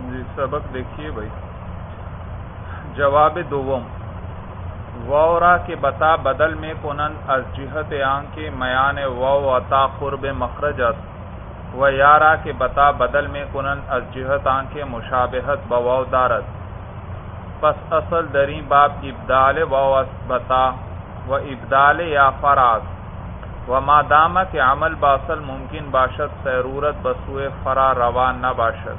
جی سبق دیکھیے بھائی. جواب دوم وورا کے بتا بدل میں کنن از جہت آن کے میان و عطا قرب مخرجت و یارا کے بتا بدل میں کنن از جہت آن کے مشابہت بواو دارت. پس اصل دریں باب ابدال و بتا و ابدال یا فراز و مادامہ کے عمل باصل ممکن باشد سیرورت بسوئے فرا روا نہ باشد.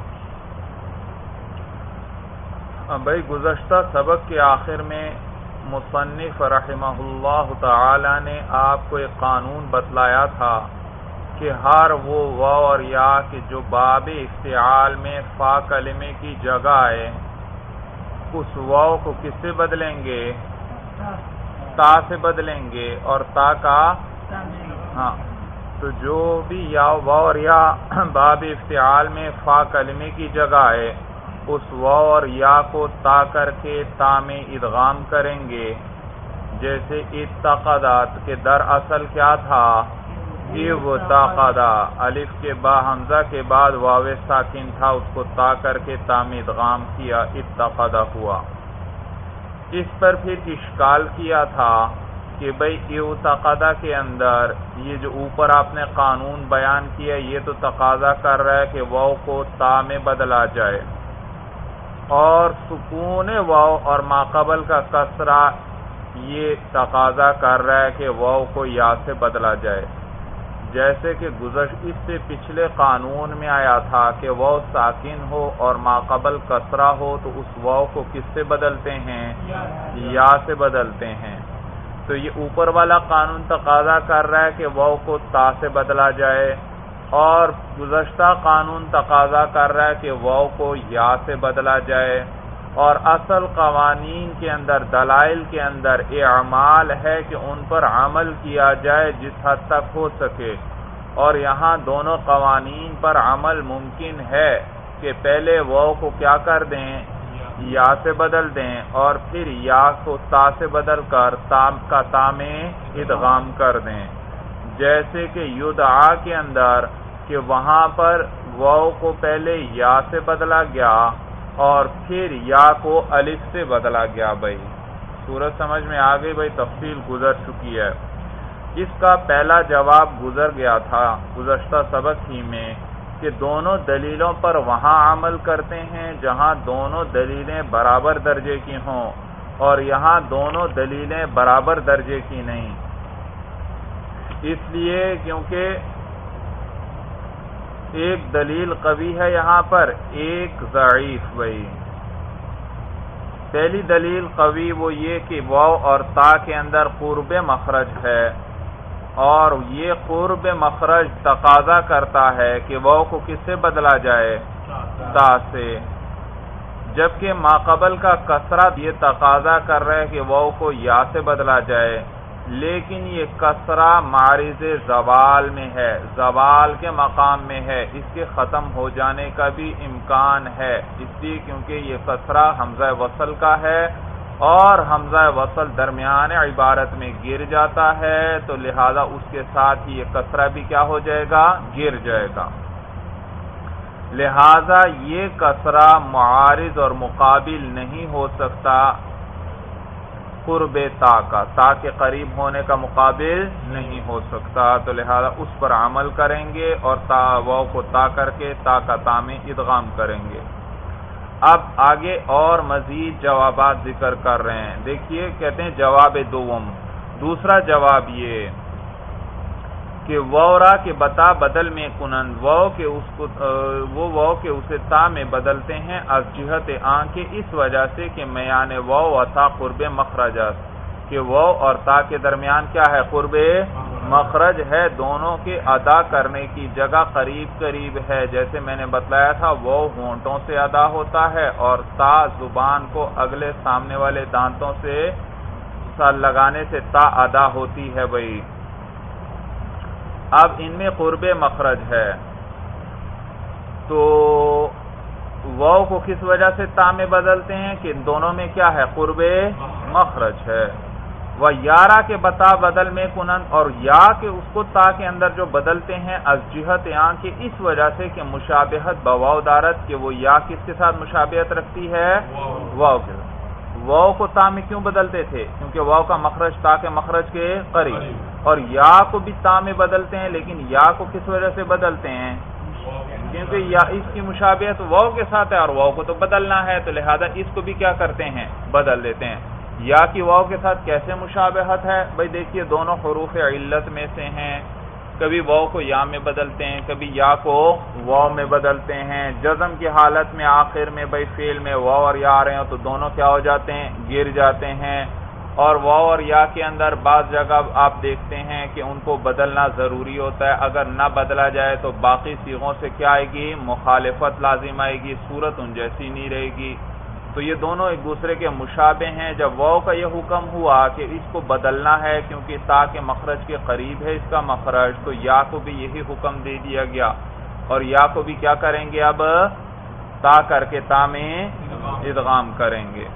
بھائی گزشتہ سبق کے آخر میں مصنف رحمہ اللہ تعالی نے آپ کو ایک قانون بتلایا تھا کہ ہر وہ واو اور یا کہ جو باب افتعال میں فا کلمے کی جگہ ہے اس واو کو کس سے بدلیں گے؟ تا سے بدلیں گے. اور تا کا تو جو بھی یا واو اور یا باب افتعال میں فا کلمے کی جگہ ہے اس واو اور یا کو تا کر کے تا میں ادغام کریں گے. جیسے اتقدات کے در اصل کیا تھا؟ ابتقدا. الف کے با حمزہ کے بعد واو ساکن تھا اس کو تا کر کے تا میں ادغام کیا اتقدا ہوا. اس پر پھر اشکال کیا تھا کہ بھئی اتقدا کے اندر یہ جو اوپر آپ نے قانون بیان کیا یہ تو تقاضا کر رہا ہے کہ واو کو تا میں بدلا جائے اور سکون واو اور ماقبل کا کسرہ یہ تقاضا کر رہا ہے کہ واو کو یا سے بدلا جائے. جیسے کہ اس سے پچھلے قانون میں آیا تھا کہ واو ساکن ہو اور ماقبل کسرہ ہو تو اس واو کو کس سے بدلتے ہیں؟ یا سے بدلتے ہیں. تو یہ اوپر والا قانون تقاضا کر رہا ہے کہ واو کو تا سے بدلا جائے اور گزشتہ قانون تقاضا کر رہا ہے کہ واو کو یا سے بدلا جائے. اور اصل قوانین کے اندر دلائل کے اندر اعمال ہے کہ ان پر عمل کیا جائے جس حد تک ہو سکے. اور یہاں دونوں قوانین پر عمل ممکن ہے کہ پہلے واو کو کیا کر دیں؟ یا سے بدل دیں اور پھر یا کو تا سے بدل کر تا میں ادغام کر دیں. جیسے کہ یدعا کے اندر کہ وہاں پر واو کو پہلے یا سے بدلا گیا اور پھر یا کو الف سے بدلا گیا. بھائی صورت سمجھ میں آ گئی؟ بھائی تفصیل گزر چکی ہے. اس کا پہلا جواب گزر گیا تھا گزشتہ سبق ہی میں کہ دونوں دلیلوں پر وہاں عمل کرتے ہیں جہاں دونوں دلیلیں برابر درجے کی ہوں اور یہاں دونوں دلیلیں برابر درجے کی نہیں. اس لیے کیونکہ ایک دلیل قوی ہے یہاں پر ایک ضعیف. بھائی پہلی دلیل قوی وہ یہ کہ واو اور تا کے اندر قرب مخرج ہے اور یہ قرب مخرج تقاضا کرتا ہے کہ واو کو کس سے بدلا جائے؟ تا سے. جبکہ ماقبل کا کسرہ یہ تقاضا کر رہا ہے کہ واو کو یا سے بدلا جائے لیکن یہ کسرہ معرض زوال میں ہے، زوال کے مقام میں ہے، اس کے ختم ہو جانے کا بھی امکان ہے. اس لیے کیونکہ یہ کسرہ حمزہ وصل کا ہے اور حمزہ وصل درمیان عبارت میں گر جاتا ہے تو لہذا اس کے ساتھ ہی یہ کسرہ بھی کیا ہو جائے گا؟ گر جائے گا. لہذا یہ کسرہ معارض اور مقابل نہیں ہو سکتا قرب تا کا، تا کے قریب ہونے کا مقابل نہیں ہو سکتا. تو لہذا اس پر عمل کریں گے اور تا واو کو تا کر کے تا کا تا میں ادغام کریں گے. اب آگے اور مزید جوابات ذکر کر رہے ہیں. دیکھیے کہتے ہیں جواب دوم دوسرا جواب یہ کہ وورا کے بتا بدل میں کنن واو کے اس کو وہ واو کے اسے تا میں بدلتے ہیں از جہت آن کے اس وجہ سے کہ میان واو و تا قرب مخرجات کہ واو اور تا کے درمیان کیا ہے؟ قرب مخرج ہے. دونوں کے ادا کرنے کی جگہ قریب قریب ہے. جیسے میں نے بتلایا تھا واو ہونٹوں سے ادا ہوتا ہے اور تا زبان کو اگلے سامنے والے دانتوں سے لگانے سے تا ادا ہوتی ہے. بھائی اب ان میں قرب مخرج ہے تو واو کو کس وجہ سے تا میں بدلتے ہیں کہ ان دونوں میں کیا ہے؟ قرب مخرج ہے. وہ یارا کے بتا بدل میں کنن، اور یا کے اس کو تا کے اندر جو بدلتے ہیں از جہت آن کے اس وجہ سے کہ مشابہت بواو دارت، کہ وہ یا کس کے ساتھ مشابہت رکھتی ہے؟ واو کے ساتھ۔ واو کو تا میں کیوں بدلتے تھے؟ کیونکہ واو کا مخرج تا کے مخرج کے قریب، اور یا کو بھی تا میں بدلتے ہیں، لیکن یا کو کس وجہ سے بدلتے ہیں؟ کیونکہ یا اس کی مشابہت واو کے ساتھ ہے، اور واو کو تو بدلنا ہے، تو لہذا اس کو بھی کیا کرتے ہیں؟ بدل دیتے ہیں۔ یا کی واو کے ساتھ کیسے مشابہت ہے؟ بھئی دیکھیے دونوں حروف علت میں سے ہیں، کبھی واو کو یا میں بدلتے ہیں، کبھی یا کو واو میں بدلتے ہیں۔ جزم کی حالت میں آخر میں بھئی فعل میں واو اور یا آ رہے ہیں تو دونوں کیا ہو جاتے ہیں؟ گر جاتے ہیں۔ اور واو اور یا کے اندر بعض جگہ آپ دیکھتے ہیں کہ ان کو بدلنا ضروری ہوتا ہے، اگر نہ بدلا جائے تو باقی صیغوں سے کیا آئے گی؟ مخالفت لازم آئے گی، صورت ان جیسی نہیں رہے گی۔ تو یہ دونوں ایک دوسرے کے مشابہ ہیں۔ جب واو کا یہ حکم ہوا کہ اس کو بدلنا ہے کیونکہ تا کے مخرج کے قریب ہے اس کا مخرج، تو یا کو بھی یہی حکم دے دیا گیا، اور یا کو بھی کیا کریں گے؟ اب تا کر کے تا میں ادغام کریں گے۔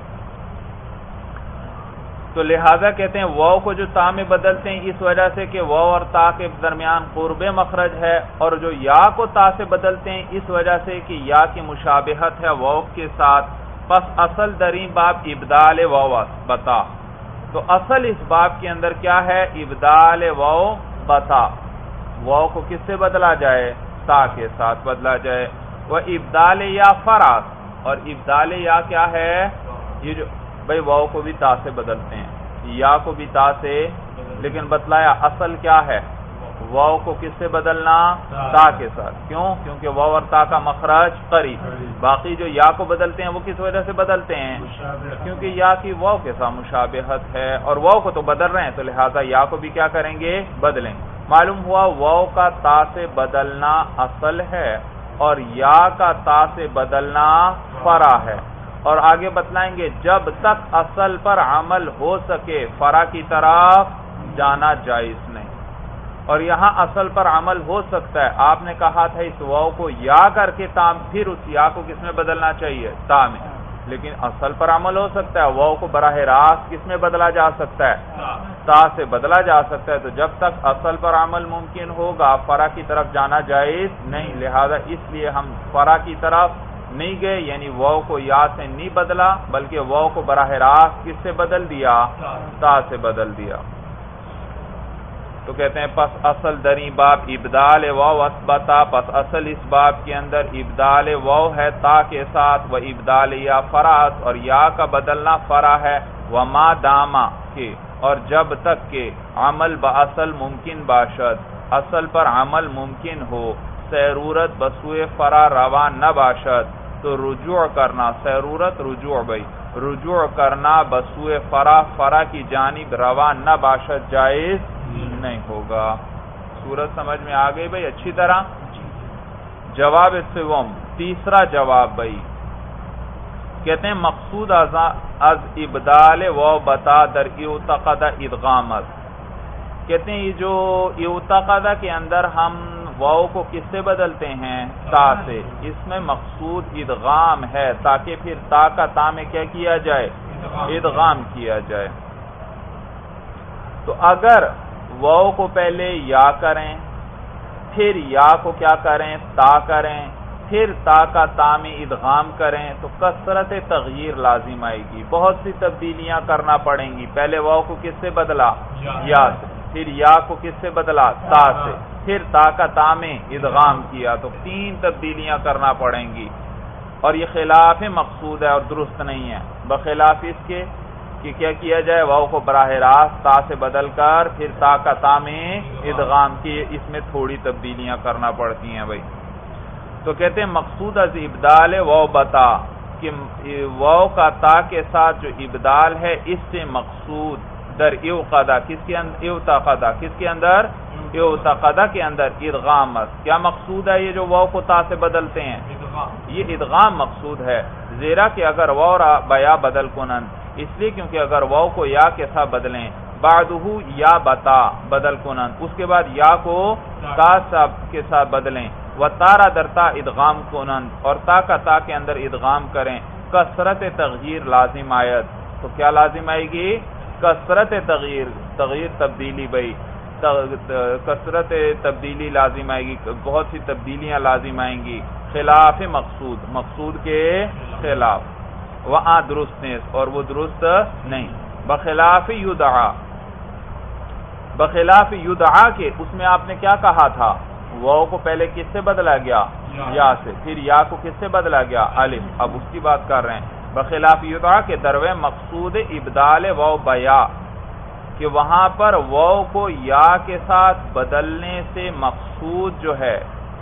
تو لہذا کہتے ہیں واو کو جو تا میں بدلتے ہیں اس وجہ سے کہ واو اور تا کے درمیان قرب مخرج ہے، اور جو یا کو تا سے بدلتے ہیں اس وجہ سے کہ یا کی مشابہت ہے واو کے ساتھ۔ پس اصل دریں باب ابدال واو بتا، تو اصل اس باب کے اندر کیا ہے؟ ابدال واو بتا، واو کو کس سے بدلا جائے؟ تا کے ساتھ بدلا جائے۔ وہ ابدال یا فراس، اور ابدال یا کیا ہے؟ یہ جو بھئی واو کو بھی تا سے بدلتے ہیں، یا کو بھی تا سے، لیکن بتلایا اصل کیا ہے؟ واو کو کس سے بدلنا؟ تا کے ساتھ۔ کیوں؟ کیونکہ واو اور تا کا مخرج قریب۔ باقی جو یا کو بدلتے ہیں وہ کس وجہ سے بدلتے ہیں؟ کیونکہ یا کی واو کے ساتھ مشابہت ہے، اور واو کو تو بدل رہے ہیں تو لہذا یا کو بھی کیا کریں گے؟ بدلیں۔ معلوم ہوا واو کا تا سے بدلنا اصل ہے، اور یا کا تا سے بدلنا فرع ہے، اور آگے بتلائیں گے جب تک اصل پر عمل ہو سکے فرع کی طرف جانا جائز نہیں۔ اور یہاں اصل پر عمل ہو سکتا ہے، آپ نے کہا تھا اس واو کو یا کر کے تا، پھر اس یا کو کس میں بدلنا چاہیے؟ تا میں، لیکن اصل پر عمل ہو سکتا ہے، واو کو براہ راست کس میں بدلا جا سکتا ہے؟ تا سے بدلا جا سکتا ہے۔ تو جب تک اصل پر عمل ممکن ہوگا فرع کی طرف جانا جائز نہیں، لہذا اس لیے ہم فرع کی طرف نہیں گئے، یعنی واو کو یا سے نہیں بدلا بلکہ واو کو براہ راست کس سے بدل دیا؟ تا سے بدل دیا۔ تو کہتے ہیں پس اصل دری باب ابدال واو اثبتا، پس اصل اس باب کے اندر ابدال واو ہے تا کے ساتھ، و ابدال یا فرات، اور یا کا بدلنا فرع ہے، وما داما کے، اور جب تک کہ عمل باصل ممکن باشد، اصل پر عمل ممکن ہو، سیرورت بسوئے فرع روا نہ باشد، تو رجوع کرنا، سیرورت رجوع بھئی، رجوع کرنا بسوئے فرع کی جانب روا نہ باشد جائز نہیں ہوگا۔ صورت سمجھ میں آ گئی بھئی اچھی طرح؟ جواب سوم، تیسرا جواب بھئی، کہتے ہیں مقصود از ابدال واو بتا در اعتقد ادغامت، کہتے ہیں یہ جو اعتقد کے اندر ہم واو کو کس سے بدلتے ہیں؟ تا سے، اس میں مقصود ادغام ہے تاکہ پھر تا کا تا میں کیا کیا جائے؟ ادغام کیا جائے۔ تو اگر واو کو پہلے یا کریں، پھر یا کو کیا کریں؟ تا کریں، پھر تا کا تا میں ادغام کریں تو کثرت تغییر لازم آئے گی، بہت سی تبدیلیاں کرنا پڑیں گی۔ پہلے واو کو کس سے بدلا؟ یا سے، پھر یا کو کس سے بدلا؟ تا سے، پھر تا کا تا میں ادغام کیا، تو 3 تبدیلیاں کرنا پڑیں گی، اور یہ خلاف مقصود ہے اور درست نہیں ہے، بخلاف اس کے کہ کیا کیا جائے؟ واو کو براہ راست تا سے بدل کر پھر تا کا تا میں ادغام کی، اس میں تھوڑی تبدیلیاں کرنا پڑتی ہیں بھائی۔ تو کہتے ہیں مقصود از ابدال واو بتا، کہ واو کا تا کے ساتھ جو ابدال ہے اس سے مقصود در اعتقد، کس کے اندر؟ اعتقد، کس کے اندر؟ اعتقد کے اندر ادغامت۔ کیا مقصود ہے یہ جو واو کو تا سے بدلتے ہیں؟ یہ ادغام مقصود ہے، زیرا کہ اگر واو بیا بدل کنن، اس لیے کیونکہ اگر واو کو یا کے ساتھ بدلیں، بعدہ یا بتا بدل کنن، اس کے بعد یا کو تا کے ساتھ بدلیں، و تارا درتا ادغام کنن، اور تا کا تا کے اندر ادغام کریں، کثرت تغییر لازم آیت، تو کیا لازم آئے گی؟ کثرت تغییر تبدیلی بھائی کثرت تبدیلی لازم آئے گی، بہت سی تبدیلیاں لازم آئیں گی، خلاف مقصود کے خلاف، وہاں درست نہیں اور وہ درست نہیں، بخلاف یدعا کے اس میں آپ نے کیا کہا تھا، واو کو پہلے کس سے بدلا گیا، یا سے، پھر یا کو کس سے بدلا گیا، الف، اب اس کی بات کر رہے ہیں، بخلاف یدعا کے دروے مقصود ابدال واو بیا، کہ وہاں پر واو کو یا کے ساتھ بدلنے سے مقصود جو ہے،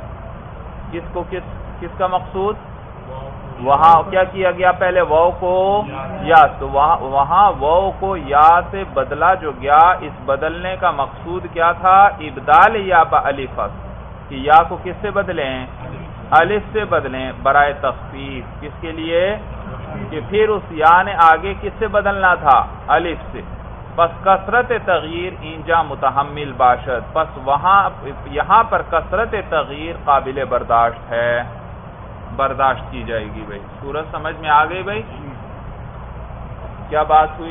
کس کا مقصود، وہاں کیا کیا گیا، پہلے واو کو یا، تو وہاں واو کو یا سے بدلا جو گیا، اس بدلنے کا مقصود کیا تھا، ابدال یا الف، کہ یا کو کس سے بدلیں، الف سے بدلیں، برائے تخفیف، کس کے لیے، کہ پھر اس یا نے آگے کس سے بدلنا تھا، الف سے، پس کثرت تغییر اینجا متحمل باشد، پس یہاں پر کثرت تغییر قابل برداشت ہے، برداشت کی جائے گی بھائی، سورج سمجھ میں آ گئی بھائی، کیا بات ہوئی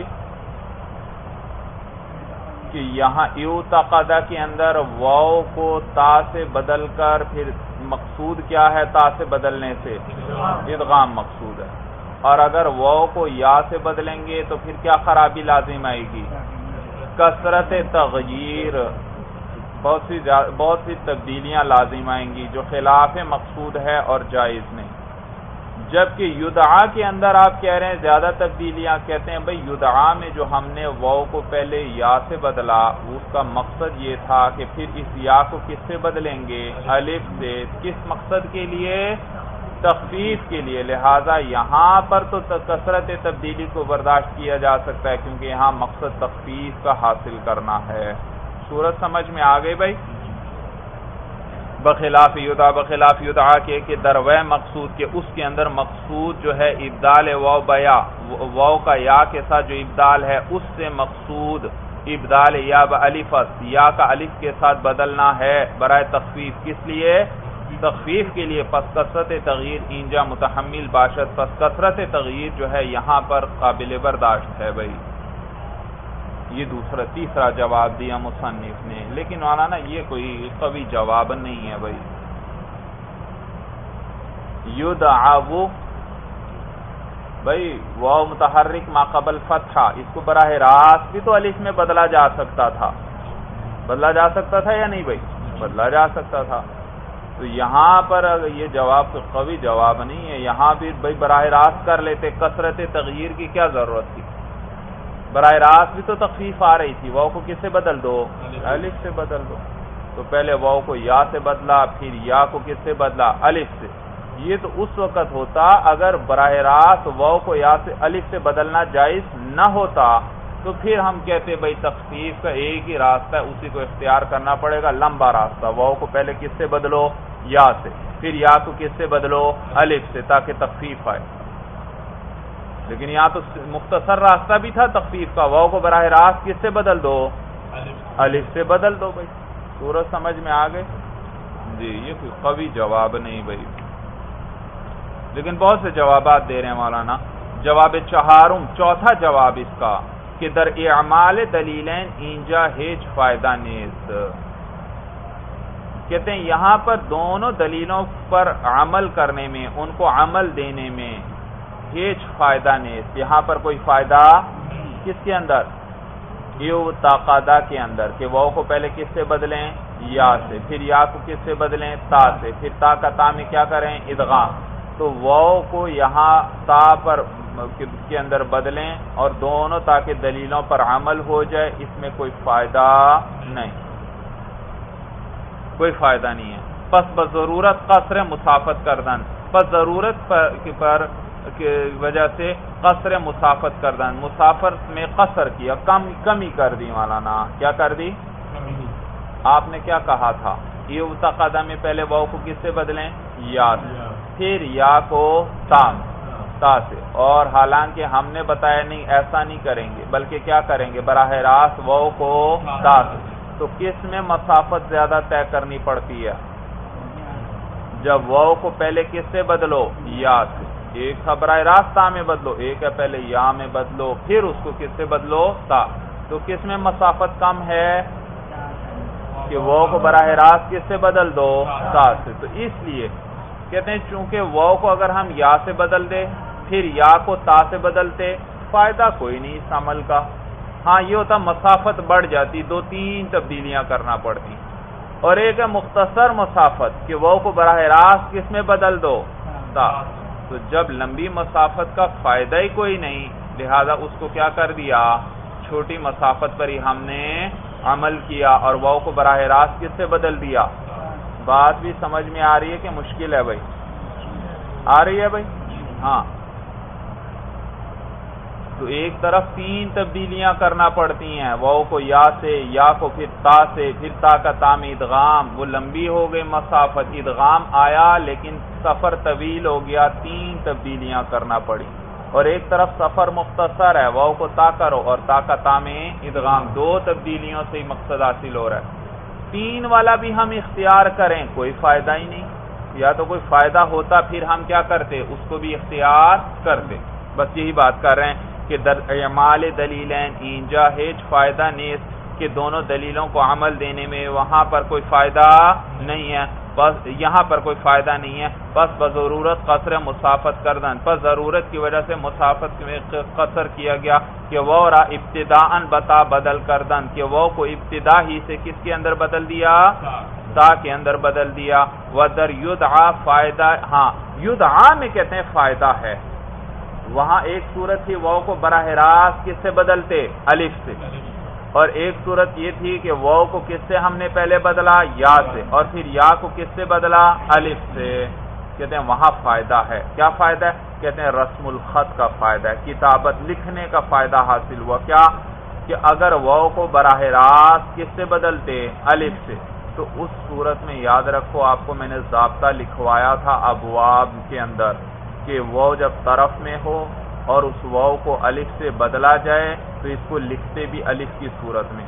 کہ یہاں یعتقدہ کے اندر واو کو تا سے بدل کر پھر مقصود کیا ہے، تا سے بدلنے سے ادغام مقصود ہے، اور اگر واو کو یا سے بدلیں گے تو پھر کیا خرابی لازم آئے گی، کثرت تغییر، بہت سی تبدیلیاں لازم آئیں گی جو خلاف مقصود ہے اور جائز نہیں، جبکہ یدعا کے اندر آپ کہہ رہے ہیں زیادہ تبدیلیاں، کہتے ہیں بھئی یدعا میں جو ہم نے واو کو پہلے یا سے بدلا، اس کا مقصد یہ تھا کہ پھر اس یا کو کس سے بدلیں گے، الف سے، کس مقصد کے لیے، تخفیف کے لیے، لہذا یہاں پر تو کثرت تبدیلی کو برداشت کیا جا سکتا ہے کیونکہ یہاں مقصد تخفیف کا حاصل کرنا ہے، صورت سمجھ میں آ گئی بھائی، بخلاف یدعا کے کہ دروے مقصود کے اس کے اندر مقصود جو ہے ابدال واو بیا، واو کا یا کے ساتھ جو ابدال ہے اس سے مقصود ابدال یا الفت، یا کا الف کے ساتھ بدلنا ہے برائے تخفیف، کس لیے، تخفیف کے لیے، پس کثرت تغییر اینجا متحمل باشد، پس کثرت تغییر جو ہے یہاں پر قابل برداشت ہے بھائی، یہ تیسرا جواب دیا مصنف نے، لیکن مولانا یہ کوئی قوی جواب نہیں ہے بھائی، یدعو بھائی واو متحرک ما قبل فتحہ، اس کو براہ راست بھی تو الف میں بدلا جا سکتا تھا یا نہیں بھائی، بدلا جا سکتا تھا، تو یہاں پر یہ جواب تو قوی جواب نہیں ہے، یہاں بھی بھائی براہ راست کر لیتے، کثرت تغییر کی کیا ضرورت تھی، براہ راست بھی تو تخفیف آ رہی تھی، واو کو کس سے بدل دو، الف سے بدل دو، تو پہلے واو کو یا سے بدلا، پھر یا کو کس سے بدلا، الف سے، یہ تو اس وقت ہوتا اگر براہ راست واو کو یا سے الف سے بدلنا جائز نہ ہوتا، تو پھر ہم کہتے بھائی تخفیف کا ایک ہی راستہ ہے، اسی کو اختیار کرنا پڑے گا، لمبا راستہ، واو کو پہلے کس سے بدلو، یا سے، پھر یا کو کس سے بدلو، الف سے، تاکہ تخفیف آئے، لیکن یہاں تو مختصر راستہ بھی تھا تخفیف کا، واو کو براہ راست کس سے بدل دو، الف سے بدل دو بھائی، سورج سمجھ میں آ گئے جی، یہ کوئی قوی جواب نہیں بھائی، لیکن بہت سے جوابات دے رہے ہیں مولانا، جواب چوتھا جواب اس کا کہ در اعمال دلیلین اینجا ہیچ فائدہ نیست، کہتے ہیں یہاں پر دونوں دلیلوں پر عمل کرنے میں، ان کو عمل دینے میں ہیچ فائدہ نیست، یہاں پر کوئی فائدہ کس کے اندر، یعتقدہ کے اندر، کہ واو کو پہلے کس سے بدلیں، یا سے، پھر یا کو کس سے بدلیں، تا سے، پھر تا کا تا میں کیا کریں، ادغام، تو واو کو یہاں تا پر کے اندر بدلیں اور دونوں تاکہ دلیلوں پر عمل ہو جائے، اس میں کوئی فائدہ نہیں، کوئی فائدہ نہیں ہے، پس بضرورت قصر مسافت کردن، پس ضرورت پر کی وجہ سے قصر مسافت کردن، مسافر میں قصر کیا، کمی کر دی مولانا، کیا کر دی، آپ نے کیا کہا تھا، یہ یعتقدہ میں پہلے واو کو کس سے بدلیں، یا سے، پھر یا کو تا سے، اور حالانکہ ہم نے بتایا نہیں ایسا نہیں کریں گے، بلکہ کیا کریں گے، براہ راست واو کو تا سے، تو کس میں مسافت زیادہ طے کرنی پڑتی ہے، جب واو کو پہلے کس سے بدلو، یا سے، ایک تھا براہ راست تا میں بدلو، ایک ہے پہلے یا میں بدلو، پھر اس کو کس سے بدلو؟ تا۔ تو کس میں مسافت کم ہے کہ واو کو براہ راست کس سے بدل دو؟ تا سے۔ تو اس لیے کہتے ہیں چونکہ واو کو اگر ہم یا سے بدل دے پھر یا کو تا سے بدلتے فائدہ کوئی نہیں اس عمل کا۔ ہاں یہ ہوتا مسافت بڑھ جاتی، 2-3 تبدیلیاں کرنا پڑتی، اور ایک ہے مختصر مسافت کہ واو کو براہ راست کس میں بدل دو؟ تا۔ تو جب لمبی مسافت کا فائدہ ہی کوئی نہیں، لہذا اس کو کیا کر دیا؟ چھوٹی مسافت پر ہی ہم نے عمل کیا اور واو کو براہ راست کس سے بدل دیا؟ بات بھی سمجھ میں آ رہی ہے کہ مشکل ہے بھائی؟ آ رہی ہے بھائی؟ ہاں۔ تو ایک طرف 3 تبدیلیاں کرنا پڑتی ہیں، واو کو یا سے، یا کو پھر تا سے، پھر تا کا تا میں ادغام، وہ لمبی ہو گئی مسافت، ادغام آیا لیکن سفر طویل ہو گیا، 3 تبدیلیاں کرنا پڑی۔ اور ایک طرف سفر مختصر ہے، واو کو تا کرو اور تا کا تا میں ادغام، 2 تبدیلیوں سے ہی مقصد حاصل ہو رہا ہے۔ 3 والا بھی ہم اختیار کریں کوئی فائدہ ہی نہیں، یا تو کوئی فائدہ ہوتا پھر ہم کیا کرتے؟ اس کو بھی اختیار کرتے۔ بس یہی بات کر رہے ہیں کہ در اعمال دلیلین اینجا ہیچ فائدہ نیست، کہ دونوں دلیلوں کو عمل دینے میں وہاں پر کوئی فائدہ نہیں ہے، بس یہاں پر کوئی فائدہ نہیں ہے، بس بضرورت قصر مسافت کردن، بس ضرورت کی وجہ سے مسافت میں قصر کیا گیا کہ وہ را ابتداءً بتا بدل کردن، کہ وہ کو ابتدا ہی سے کس کے اندر بدل دیا؟ تا کے اندر بدل دیا۔ ودر یدعا فائدہ، ہاں یدعا میں کہتے ہیں فائدہ ہے، وہاں ایک صورت تھی واو کو براہ راست کس سے بدلتے؟ الف سے، اور ایک صورت یہ تھی کہ واو کو کس سے ہم نے پہلے بدلا؟ یا سے، اور پھر یا کو کس سے بدلا؟ الف سے۔ کہتے ہیں وہاں فائدہ ہے۔ کیا فائدہ ہے؟ کہتے ہیں رسم الخط کا فائدہ ہے، کتابت لکھنے کا فائدہ حاصل ہوا۔ کیا کہ اگر واو کو براہ راست کس سے بدلتے؟ الف سے، تو اس صورت میں یاد رکھو آپ کو میں نے ضابطہ لکھوایا تھا ابواب کے اندر کہ واو جب طرف میں ہو اور اس واو کو الف سے بدلا جائے تو اس کو لکھتے بھی الف کی صورت میں،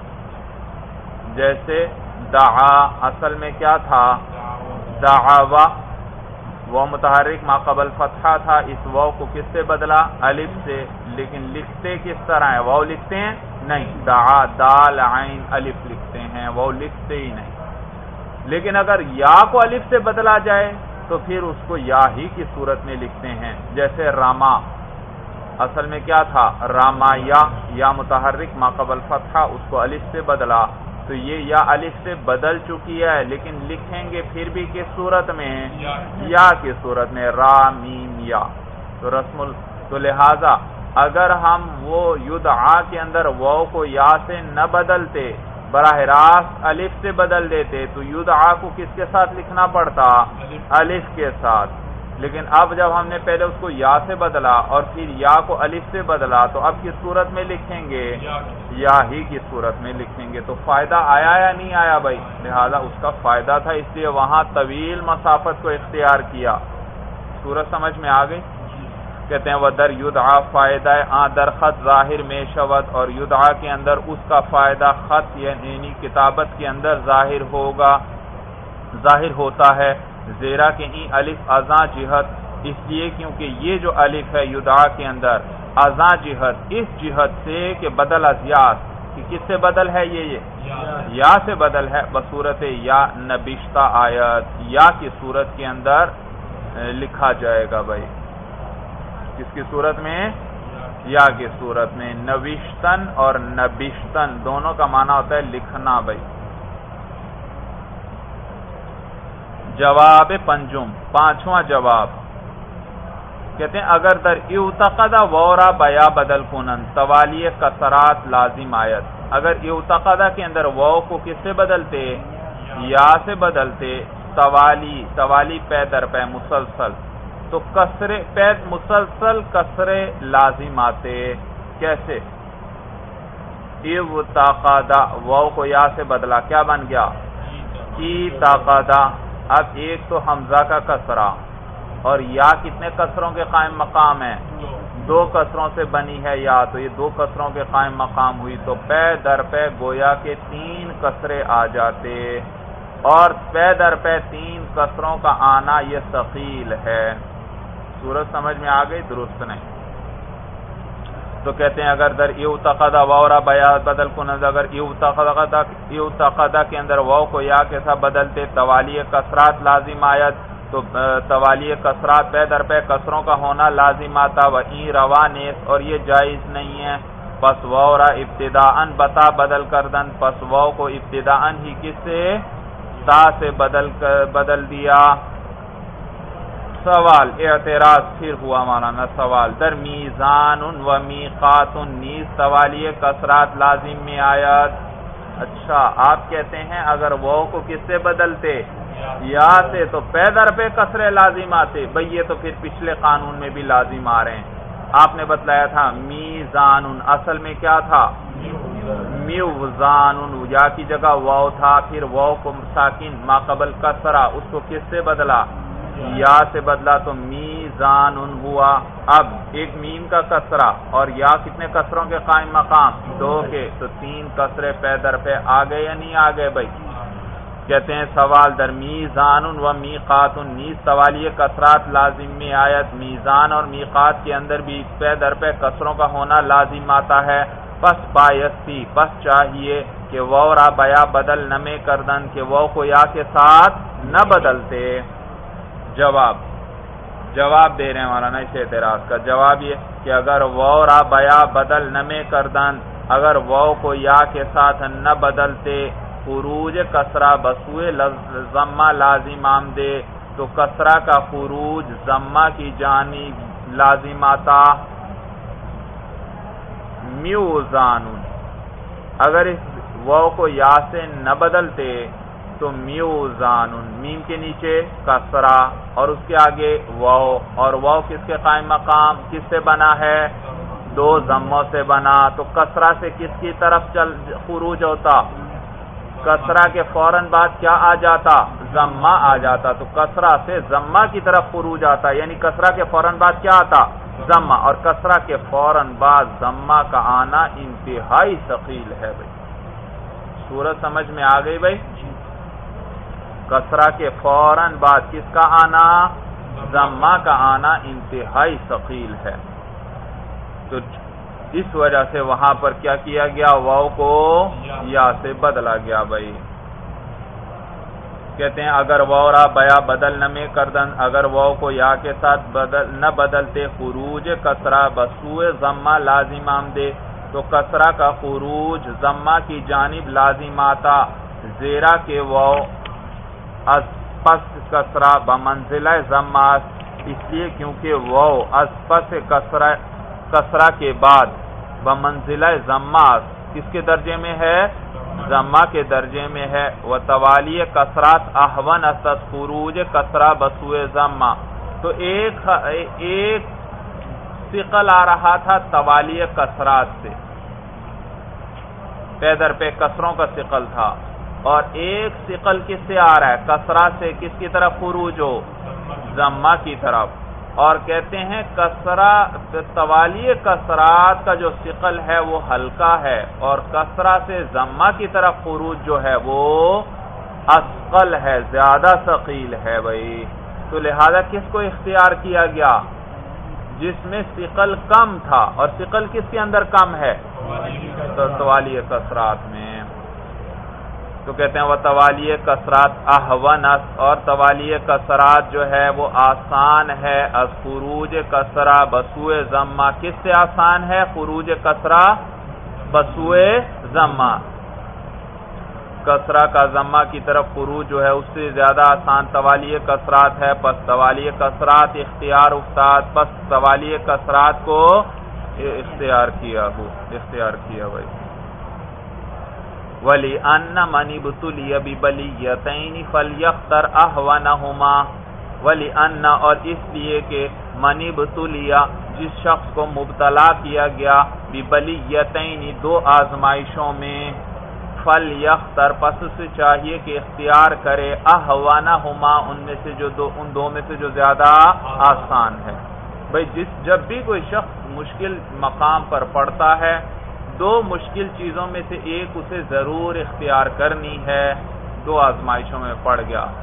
جیسے دعا اصل میں کیا تھا؟ دعوا، وہ متحرک ما قبل فتحہ تھا، اس واو کو کس سے بدلا؟ الف سے، لیکن لکھتے کس طرح ہیں؟ واو لکھتے ہیں؟ نہیں، دعا دال عین الف لکھتے ہیں، واو لکھتے ہی نہیں۔ لیکن اگر یا کو الف سے بدلا جائے تو پھر اس کو یا ہی کی صورت میں لکھتے ہیں، جیسے راما اصل میں کیا تھا؟ راما یا متحرک ما قبل فتحہ، اس کو الف سے بدلا تو یہ یا الف سے بدل چکی ہے، لیکن لکھیں گے پھر بھی کس صورت میں؟ یا کی صورت میں، را میم یا۔ تو لہذا اگر ہم وہ یدعا کے اندر واو کو یا سے نہ بدلتے، براہ راست الف سے بدل دیتے، تو یدعا کو کس کے ساتھ لکھنا پڑتا؟ الف کے ساتھ۔ لیکن اب جب ہم نے پہلے اس کو یا سے بدلا اور پھر یا کو الف سے بدلا تو اب کس صورت میں لکھیں گے؟ یا ہی کی صورت میں لکھیں گے۔ تو فائدہ آیا یا نہیں آیا بھائی؟ لہذا اس کا فائدہ تھا، اس لیے وہاں طویل مسافت کو اختیار کیا۔ صورت سمجھ میں آ گئی؟ کہتے ہیں ودر یدعا فائدہ در خط ظاہر میں شود، اور یدعا کے اندر اس کا فائدہ خط یعنی کتابت کے اندر ظاہر ہوتا ہے، زیرا کہ این الف ازاں جہت، اس لیے کیونکہ یہ جو الف ہے یدعا کے اندر ازاں جہت، اس جہت سے کہ بدل از یاس، کہ کس سے بدل ہے؟ یہ یا سے بدل ہے، بصورت یا نبشتہ آیت، یا کی صورت کے اندر لکھا جائے گا بھائی۔ کس کی صورت میں؟ یا کی صورت میں۔ نوشتن اور نبشتن دونوں کا معنی ہوتا ہے لکھنا بھائی۔ جواب پنجم، 5واں جواب، کہتے ہیں اگر در اعتقدہ وورا بیا بدل کنن توالی کسرات لازم آیت، اگر اعتقدہ کے اندر واو کو کس سے بدلتے؟ یا سے بدلتے، توالی پے در پے مسلسل، تو کسرے پے مسلسل کسرے لازم آتے۔ کیسے؟ اعتقدہ واو کو یا سے بدلا، کیا بن گیا؟ اعتقدہ۔ اب ایک تو حمزہ کا کسرہ اور یا کتنے کسروں کے قائم مقام ہے؟ 2 کسروں سے بنی ہے یا، تو یہ 2 کسروں کے قائم مقام ہوئی، تو پے در پے گویا کے 3 کسرے آ جاتے، اور پے در پے 3 کسروں کا آنا یہ ثقیل ہے۔ صورت سمجھ میں آ گئی؟ درست نہیں. تو کہتے ہیں اگر در یعتقدا واورا بیا بدل کنند، اگر یعتقدا کے اندر واو کو یا کے ساتھ بدلتے توالی کسرات لازم آیت، تو توالی کسرات پہ در پہ کسروں کا ہونا لازم آتا. و این روانیس، اور یہ جائز نہیں ہے. پس واورا ابتداءً بتا بدل کردن، پس واو کو ابتداءً ہی کس سے؟ تا سے بدل دیا. سوال اعتراض پھر ہوا مولانا سوال، در میزان و میقات نیز توالی کسرات لازم میں آیت. اچھا آپ کہتے ہیں اگر واو کو کس سے بدلتے؟ یا سے، تو پے در پہ کسرے لازم آتے. بھئی یہ تو پھر پچھلے قانون میں بھی لازم آ رہے ہیں. آپ نے بتلایا تھا میزان، اصل میں کیا تھا؟ میوزان، یا کی جگہ واو تھا، پھر واو کو ساکن ما قبل کسرہ، اس کو کس سے بدلا؟ یا سے بدلا، تو میزان ہوا. اب ایک میم کا کسرہ اور یا کتنے کسروں کے قائم مقام؟ 2 کے، تو 3 کسرے پے در پہ آ گئے یا نہیں آ گئے؟ بھائی کہتے ہیں سوال در میزان و میقات نیز توالی کسرات لازم میں آیت. میزان اور میقات کے اندر بھی پے در پہ کسروں کا ہونا لازم آتا ہے. پس بایستی، پس چاہیے کہ واو را بیا بدل نمے کردن، کہ واو کو یا کے ساتھ نہ بدلتے. جواب دے رہے ہیں مولانا اس اعتراض کا. جواب یہ کہ اگر واو را بیا بدل نمے کردن، اگر واو کو یا کے ساتھ نہ بدلتے، خروج کسرہ بسوئے ضمہ لازم آمدے، تو کسرہ کا خروج ضمہ کی جانب لازم آتا. میوزان، اگر اس واو کو یا سے نہ بدلتے تو میوزان، میم کے نیچے کسرہ اور اس کے آگے واو، اور واو کس کے قائم مقام؟ کس سے بنا ہے؟ 2 ضموں سے بنا. تو کسرہ سے کس کی طرف خروج ہوتا؟ کسرہ کے فوراً بعد کیا آ جاتا؟ ضمہ آ جاتا. تو کسرہ سے ضمہ کی طرف خروج آتا، یعنی کسرہ کے فوراً بعد کیا آتا؟ ضمہ. اور کسرہ کے فوراً بعد ضمہ کا آنا انتہائی ثقیل ہے. بھائی صورت سمجھ میں آ گئی؟ بھائی کسرہ کے فوراً بعد کس کا آنا؟ ضمہ کا آنا انتہائی ثقیل ہے. تو اس وجہ سے وہاں پر کیا کیا گیا؟ واو کو یا سے بدلا گیا. بھائی کہتے ہیں اگر واو را بیا بدل نمے کردن، اگر واو کو یا کے ساتھ نہ بدلتے، خروج کسرہ بسوئے ضمہ لازم آمدے، تو کسرہ کا خروج ضمہ کی جانب لازم آتا. زیرا کے واو از پس کسرہ بمنزلہ ضمہ، اس لیے کیونکہ واو از پس کسرہ کے بعد بمنزلہ ضمہ کس کے درجے میں ہے؟ ضمہ کے درجے میں ہے. وتوالی کسرات احون از خروج کسرہ بسوئے ضمہ، تو ایک ثقل آ رہا تھا توالی کسرات سے، پے در پہ کسروں کا ثقل تھا، اور ایک ثقل کس سے آ رہا ہے؟ کسرہ سے کس کی طرف خروج ہو؟ ضمہ کی طرف. اور کہتے ہیں کسرہ توالی کسرات کا جو ثقل ہے وہ ہلکا ہے، اور کسرہ سے ضمہ کی طرف خروج جو ہے وہ اثقل ہے، زیادہ ثقیل ہے. بھائی تو لہذا کس کو اختیار کیا گیا؟ جس میں ثقل کم تھا، اور ثقل کس کے اندر کم ہے؟ تو توالی کسرات میں. تو کہتے ہیں وہ توالی کسرات احون، اور توالی کسرات جو ہے وہ آسان ہے از خروج کسرہ بسوئے ضمہ. کس سے آسان ہے؟ خروج کسرہ بسوئے ضمہ. کسرہ کا ضمہ کی طرف خروج جو ہے اس سے زیادہ آسان توالی کسرات ہے. پس توالی کسرات اختیار افتاد، پس توالی کسرات کو اختیار کیا. بھائی وَلِأَنَّ مَنِ ابْتُلِيَ بِبَلِيَّتَيْنِ فَلْيَخْتَرْ أَهْوَنَهُمَا. وَلِأَنَّ، اور اس لیے کہ مَنِ ابْتُلِيَ، جس شخص کو مبتلا کیا گیا، بِبَلِيَّتَيْنِ 2 آزمائشوں میں، فَلْيَخْتَرْ پس سے چاہیے کہ اختیار کرے أَهْوَنَهُمَا، ان دو میں سے جو زیادہ آسان ہے. بھئی جب بھی کوئی شخص مشکل مقام پر پڑتا ہے، 2 مشکل چیزوں میں سے ایک اسے ضرور اختیار کرنی ہے. 2 آزمائشوں میں پڑ گیا،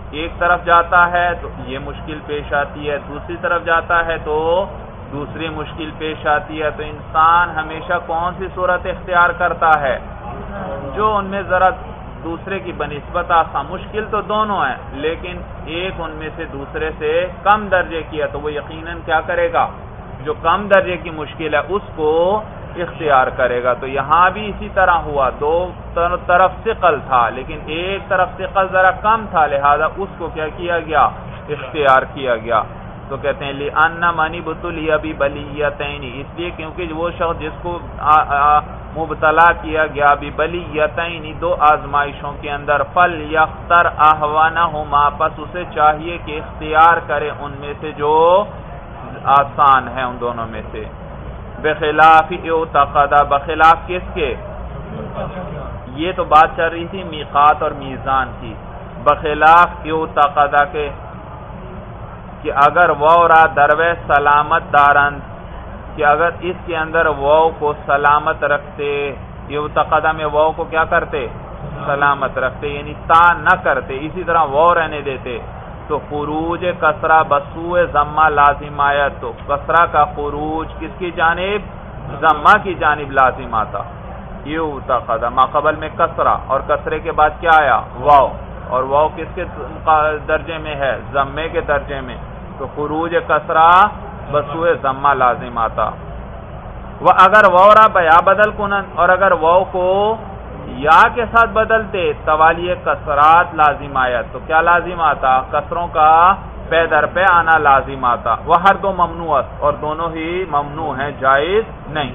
ایک طرف جاتا ہے تو یہ مشکل پیش آتی ہے، دوسری طرف جاتا ہے تو دوسری مشکل پیش آتی ہے. تو انسان ہمیشہ کون سی صورت اختیار کرتا ہے؟ جو ان میں ذرا دوسرے کی بنسبت آسان. مشکل تو دونوں ہیں لیکن ایک ان میں سے دوسرے سے کم درجے کی ہے تو وہ یقیناً کیا کرے گا؟ جو کم درجے کی مشکل ہے اس کو اختیار کرے گا. تو یہاں بھی اسی طرح ہوا، دو طرف ثقل تھا لیکن ایک طرف ثقل ذرا کم تھا، لہذا اس کو کیا کیا گیا؟ اختیار کیا گیا. تو کہتے ہیں لِأَنَّ مَنِ ابْتُلِيَ بِبَلِيَّتَيْنِ، اس لیے کیونکہ وہ شخص جس کو مبتلا کیا گیا بِبَلِيَّتَيْنِ دو آزمائشوں کے اندر، فَلْيَخْتَرْ أَهْوَنَهُمَا، پس اسے چاہیے کہ اختیار کرے ان میں سے جو آسان ہے ان دونوں میں سے. بخلاف اعتقد، بخلاف کس کے؟ یہ تو بات چل رہی تھی میقات اور میزان کی. بخلاف اعتقد کے کہ اگر وورا دروے سلامت دارند، کہ اگر اس کے اندر واو کو سلامت رکھتے، اعتقد میں واو کو کیا کرتے؟ سلامت رکھتے، یعنی تا نہ کرتے، اسی طرح واو رہنے دیتے، تو خروج کسرہ بسوء ضمہ لازم آیا. تو کسرہ کا خروج کس کی جانب؟ ضمہ کی جانب لازم آتا. اعتقد ما قبل میں کسرہ اور کسرے کے بعد کیا آیا؟ واو، اور واو کس کے درجے میں ہے؟ ضمے کے درجے میں. تو خروج کسرہ بسوء ضمہ لازم آتا. وہ اگر وورا بیا بدل کنن، اور اگر واو کو یا کے ساتھ بدلتے توالی کسرات لازم آیا تو کیا لازم آتا؟ کسروں کا پے در پہ آنا لازم آتا. وہ ہر دو ممنوعات، اور دونوں ہی ممنوع ہیں، جائز نہیں.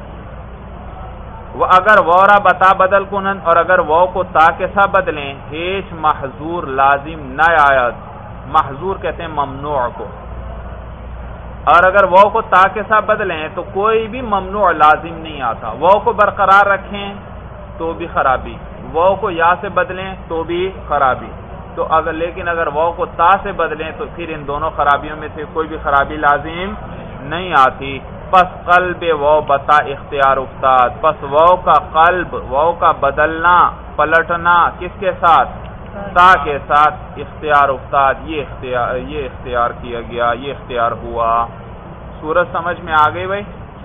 وہ اگر وورا بتا بدل کنن، اور اگر واو کو تا کے ساتھ بدلیں، ہیچ محظور لازم نہ آیت. محظور کہتے ہیں ممنوع کو. اور اگر واو کو تا کے ساتھ بدلیں تو کوئی بھی ممنوع لازم نہیں آتا. واو کو برقرار رکھیں تو بھی خرابی، واو کو یا سے بدلیں تو بھی خرابی. تو اگر لیکن اگر واو کو تا سے بدلیں تو پھر ان دونوں خرابیوں میں سے کوئی بھی خرابی لازم نہیں آتی. پس قلب واو بتا اختیار افتاد، پس واو کا قلب، واو کا بدلنا پلٹنا کس کے ساتھ؟ تا کے ساتھ اختیار افتاد. یہ اختیار کیا گیا، یہ اختیار ہوا. سورج سمجھ میں آ گئی بھائی؟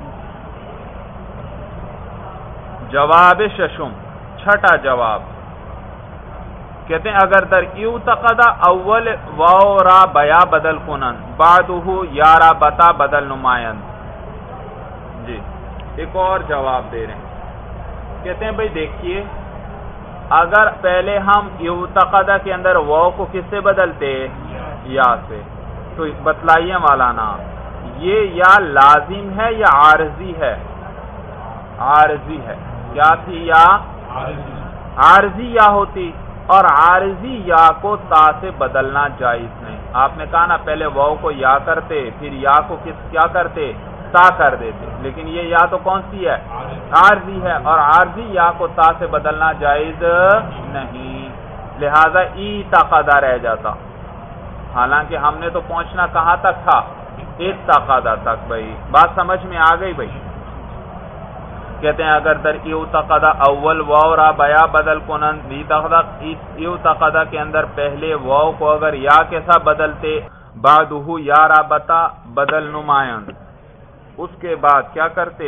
جواب ششم، چھٹا جواب کہتے ہیں اگر در اعتقد اول واو را بیا بدل کنن بعدہ یارا بتا بدل نمائن. جی ایک اور جواب دے رہے ہیں. کہتے ہیں بھائی دیکھیے، اگر پہلے ہم اعتقد کے اندر واو کو کس سے بدلتے؟ یا سے. تو بتلائیے مولانا یہ یا لازم ہے یا عارضی ہے؟ عارضی ہے. کیا تھی؟ یا عارضی یا ہوتی، اور عارضی یا کو تا سے بدلنا جائز نہیں. آپ نے کہا نا پہلے واو کو یا کرتے پھر یا کو کیا کرتے؟ تا کر دیتے. لیکن یہ یا تو کون سی ہے؟ عارضی ہے، اور عارضی یا کو تا سے بدلنا جائز نہیں، لہذا اعتقد رہ جاتا. حالانکہ ہم نے تو پہنچنا کہاں تک تھا؟ اعتقد تک. بھائی بات سمجھ میں آ گئی بھائی؟ کہتے ہیں اگر در اعتقد اول واو را بیا بدل کنن، اعتقد کے اندر پہلے واو کو اگر یا کے ساتھ بدلتے، بعدہ یا را بتا بدل نمائن، اس کے بعد کیا کرتے؟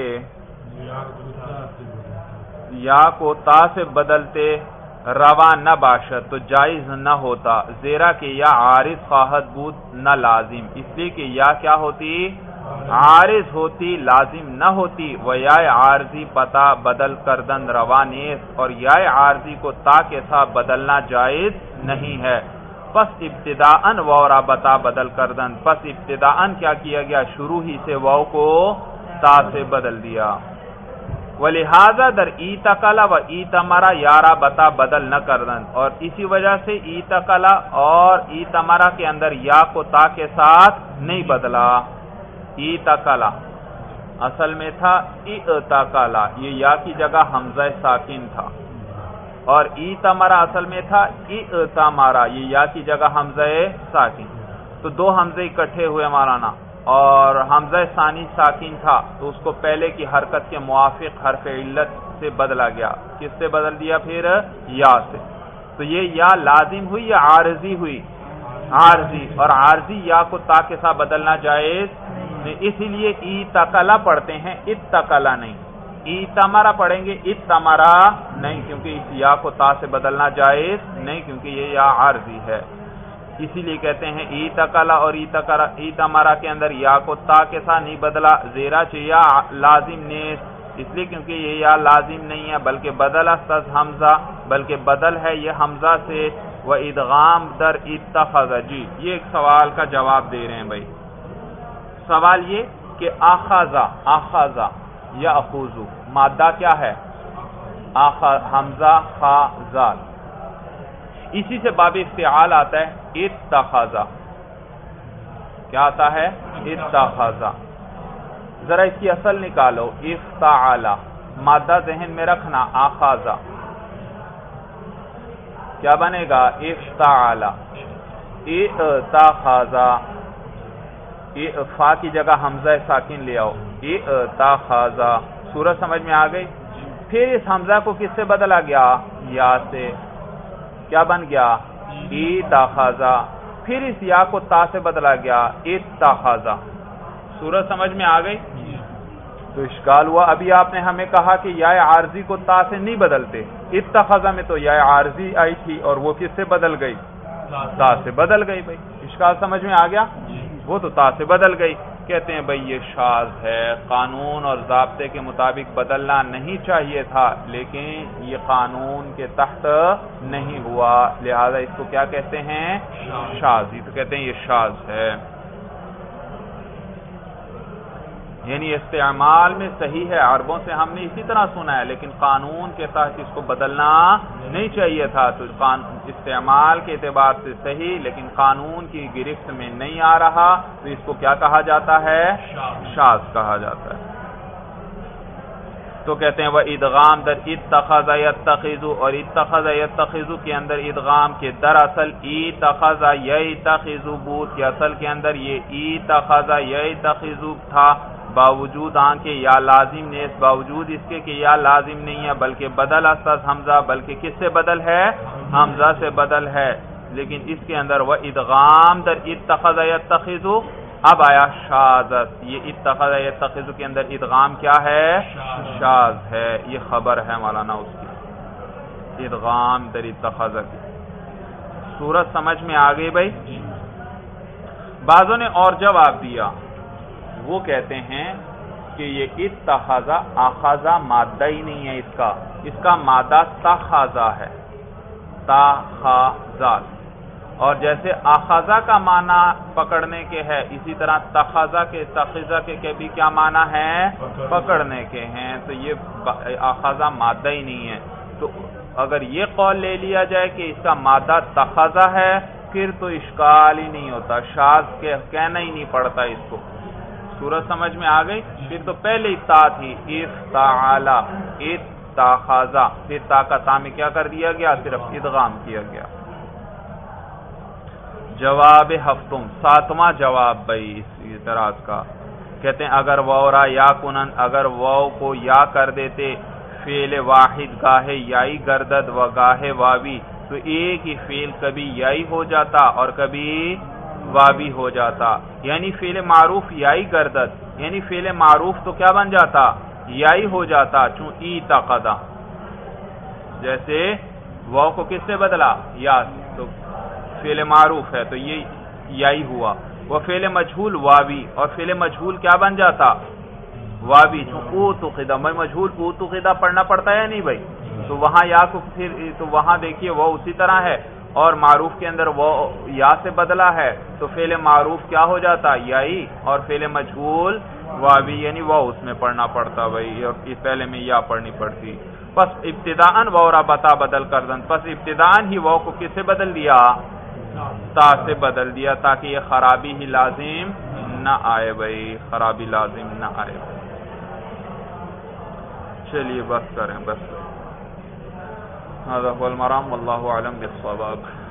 یا کو تا سے بدلتے، روا نہ باشد تو جائز نہ ہوتا، زیرا کہ یا عارض خواہد بود نہ لازم، اس لیے کہ یا کیا ہوتی؟ عارض ہوتی، لازم نہ ہوتی. و یا عارضی پتا بدل کردن روا نیست، اور یا عارضی کو تا کے ساتھ بدلنا جائز نہیں ہے. پس ابتداءً واو را بتا بدل کردن، پس ابتداءً کیا کیا گیا؟ شروع ہی سے واو کو تا سے بدل دیا. ولہذا در ایتقلا و ایتمرا یارا بتا بدل نہ کردن، اور اسی وجہ سے ایتقلا اور ایتمرا کے اندر یا کو تا کے ساتھ نہیں بدلا. ایتقلا اصل میں تھا اعتقلا، یہ یا کی جگہ حمزہ ساکن تھا، اور ایتمرا اصل میں تھا اعتمرا، یہ یا کی جگہ حمزہ ساکن. تو دو حمزے اکٹھے ہوئے مولانا، اور حمزہ ثانی ساکن تھا تو اس کو پہلے کی حرکت کے موافق حرف علت سے بدلا گیا. کس سے بدل دیا؟ پھر یا سے. تو یہ یا لازم ہوئی یا عارضی ہوئی؟ عارضی، اور عارضی یا کو تا کے ساتھ بدلنا جائز نہیں، اسی لیے ایتکلا پڑھتے ہیں، اتکلا نہیں۔ ایتمرا پڑھیں گے، اتمرا نہیں، کیونکہ اس یا کو تا سے بدلنا جائز نہیں، کیونکہ یہ یا عارضی ہے۔ اسی لیے کہتے ہیں ایتکلا اور ایتمرا کے اندر یا کو تا کے ساتھ نہیں بدلا، زیرا یا لازم نیس، اس لیے کیونکہ یہ یا لازم نہیں ہے بلکہ بدل استاذ حمزہ، بلکہ بدل ہے یہ حمزہ سے، و ادغام در اتخذ۔ جی یہ ایک سوال کا جواب دے رہے ہیں بھائی۔ سوال یہ کہ اخذ یا اخوذ مادہ کیا ہے؟ حمزہ خا زال، اسی سے باب افتعال آتا ہے اتخذ۔ کیا آتا ہے؟ اتخذ۔ ذرا اس کی اصل نکالو، افتعال، مادہ ذہن میں رکھنا، اخذ کیا بنے گا؟ افتعال، اتخذ، فا کی جگہ حمزہ ساکن لے آؤ، اتخذ۔ سورج سمجھ میں آ گئی؟ پھر اس حمزہ کو کس سے بدلا گیا؟ یا سے، کیا بن گیا؟ اتخذ۔ پھر اس یا کو تا سے بدلا گیا، اتخذ۔ سورج سمجھ میں آ گئی؟ تو اشکال ہوا، ابھی آپ نے ہمیں کہا کہ یا عارضی کو تا سے نہیں بدلتے، اتخذ میں تو یا عارضی آئی تھی اور وہ کس سے بدل گئی؟ تا سے بدل گئی بھائی۔ اشکال سمجھ میں آ گیا؟ وہ تو تا سے بدل گئی۔ کہتے ہیں بھائی یہ شاذ ہے، قانون اور ضابطے کے مطابق بدلنا نہیں چاہیے تھا، لیکن یہ قانون کے تحت نہیں ہوا، لہذا اس کو کیا کہتے ہیں؟ شاذ ہی تو کہتے ہیں، یہ شاذ ہے۔ یعنی استعمال میں صحیح ہے، عربوں سے ہم نے اسی طرح سنا ہے، لیکن قانون کے تحت اس کو بدلنا نہیں چاہیے تھا، تو استعمال کے اعتبار سے صحیح، لیکن قانون کی گرفت میں نہیں آ رہا، تو اس کو کیا کہا جاتا ہے؟ شاذ کہا جاتا ہے۔ تو کہتے ہیں وہ ادغام در اتخذ یتخذ، اور اتخذ یتخذ کے اندر ادغام کے دراصل اتخذ یتخذ بود کے اصل کے اندر یہ اتخذ یتخذ تھا، باوجود آنکھ یا لازم نے، اس باوجود اس کے کہ یا لازم نہیں ہے بلکہ بدل استاذ حمزہ، بلکہ کس سے بدل ہے؟ حمزہ سے بدل ہے، لیکن اس کے اندر وہ ادغام در اتخذ یتخذ۔ اب آیا شاذ، یہ اتخذ یتخذ کے اندر ادغام کیا ہے؟ شاذ ہے، یہ خبر ہے مولانا اس کی، ادغام در اتخذ کی۔ صورت سمجھ میں آ گئی بھائی؟ بعضوں نے اور جواب دیا، وہ کہتے ہیں کہ یہ اتخذ اخذ مادہ ہی نہیں ہے، اس کا مادہ تخذ ہے، تخذ، اور جیسے اخذ کا معنی پکڑنے کے ہے، اسی طرح تخذ کے بھی کیا معنی ہے؟ پکڑنے کے ہیں، تو یہ اخذ مادہ ہی نہیں ہے۔ تو اگر یہ قول لے لیا جائے کہ اس کا مادہ تخذ ہے، پھر تو اشکال ہی نہیں ہوتا، شاذ کہنا ہی نہیں پڑتا اس کو۔ سورج سمجھ میں آ گئی؟ پھر تو پہلے ہی تا تھی، افتعال، اتخذ، پھر تا کا تا میں کیا کر دیا گیا؟ صرف ادغام کیا گیا۔ جواب ہفتم، ساتواں جواب بھائی اس اعتراض کا، کہتے ہیں اگر وورا یا کنن، اگر واو کو یا کر دیتے، فعل واحد گاہے یائی گردد و گاہے واوی، تو ایک ہی فعل کبھی یائی ہو جاتا اور کبھی واوی ہو جاتا، یعنی فعل معروف یائی گردد، یعنی فعل معروف تو کیا بن جاتا؟ یائی ہو جاتا، چون اتخذ، جیسے واو کو کس سے بدلا؟ یا، تو فعل معروف ہے تو یہ یائی ہوا، وہ فعل مجہول واوی، اور فعل مجہول کیا بن جاتا؟ واوی، چون اوتخذ، میں مجہول اوتخذ پڑھنا پڑتا ہے نہیں بھائی، تو وہاں یا کو پھر تو وہاں دیکھیے وہ اسی طرح ہے، اور معروف کے اندر وہ یا سے بدلا ہے، تو فعل معروف کیا ہو جاتا؟ یائی، اور فعل مجہول واوی، یعنی وہ اس میں پڑھنا پڑتا بھائی، اور اس پہلے میں یا پڑھنی پڑتی۔ پس ابتداءً وہ ربطہ بدل کر دن، پس ابتداءً ہی وہ کو کس سے بدل دیا؟ تا سے بدل دیا، تاکہ یہ خرابی ہی لازم نہ آئے بھائی، خرابی لازم نہ آئے۔ چلیے بس کریں، بس هذا هو المرام والله اعلم بالصواب۔